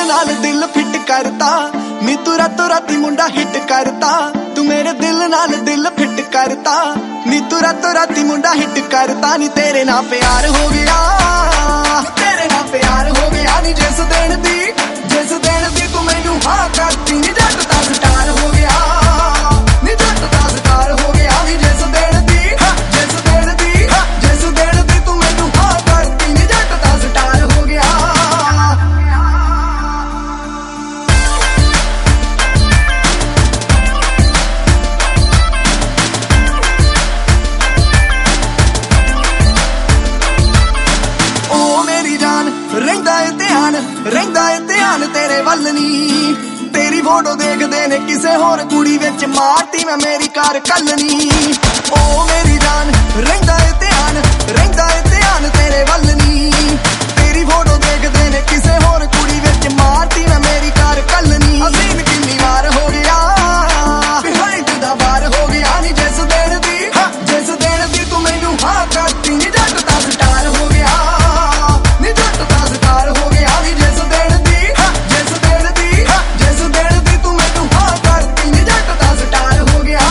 नाल दिल फिट करता नी तू रातों राती मुंडा हिट करता तू मेरे दिल नाल दिल फिट करता नी तू रातों राती मुंडा हिट करता नी तेरे नाल प्यार हो गया तेरे नाल प्यार हो गया नी जिस दिन दी तू मैनू हाँ करती नी जट दा स्टार हो गया नी जट दा स्टार हो गया नी जिस दिन दी तू मैनू हाँ करती नी जट दा स्टार हो गया। ਰਹਿੰਦਾ ਏ ਧਿਆਨ ਤੇਰੇ ਵੱਲ ਨੀ ਤੇਰੀ ਫੋਟੋ ਦੇਖਦੇ ਨੇ ਕਿਸੇ ਹੋਰ ਕੁੜੀ ਵਿੱਚ ਮਾਰਤੀ ਮੈਂ ਮੇਰੀ ਕਾਰ ਕੱਲਣੀ ਓ ਮੇਰੀ ਜਾਨ ਰਹਿੰਦਾ ਏ ਧਿਆਨ ਤੇਰੇ ਵੱਲ ਨੀ ਤੇਰੀ ਫੋਟੋ ਦੇਖਦੇ ਨੇ ਕਿਸੇ ਹੋਰ ਕੁੜੀ ਵਿੱਚ ਮਾਰਤੀ ਮੈਂ ਮੇਰੀ ਕਾਰ ਕੱਲਣੀ ਅਸੀਨ ਕਿੰਨੀ ਵਾਰ ਹੋ ਗਿਆ ਬਿਹਾਈਂਡ ਦਾ ਵਾਰ ਹੋ ਗਿਆ ਨੀ ਜਿਸ ਦਿਨ ਦੀ ਤੂੰ ਮੈਨੂੰ ਹਾਂ ਕਰਤੀ ਨੀ ਜੱਟ ਦਾ ਸਟਾਰ ਹੋ ਗਿਆ ਨੀ ਜੱਟ ਦਾ ਸਟਾਰ ਹੋ ਗਿਆ ਨੀ ਜਿਸ ਦਿਨ ਦੀ ਤੂੰ ਮੈਨੂੰ ਹਾਂ ਕਰਤੀ ਨੀ ਜੱਟ ਦਾ ਸਟਾਰ ਹੋ ਗਿਆ।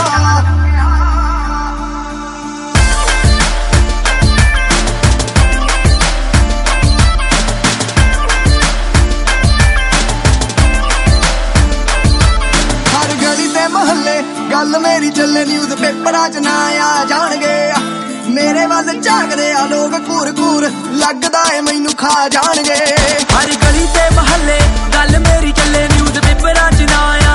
ਹਰ ਗਲੀ ਤੇ ਮੁਹੱਲੇ ਗੱਲ ਮੇਰੀ ਚੱਲੇ ਨਿਊਜ਼ ਪੇਪਰਾਂ 'ਚ ਨਾ ਆ ਜਾਣਗੇ ਮੇਰੇ ਵੱਲ ਝਾਕਦੇ ਆ ਲੋਕ ਘੂਰ ਲੱਗਦਾ ਏ ਮੈਨੂੰ ਖਾ ਜਾਣਗੇ। ਹਰ ਗਲੀ ਤੇ ਮੁਹੱਲੇ ਗੱਲ ਮੇਰੀ ਚੱਲੇ ਨਿਊਜ਼ ਪੇਪਰਾਂ 'ਚ ਨਾ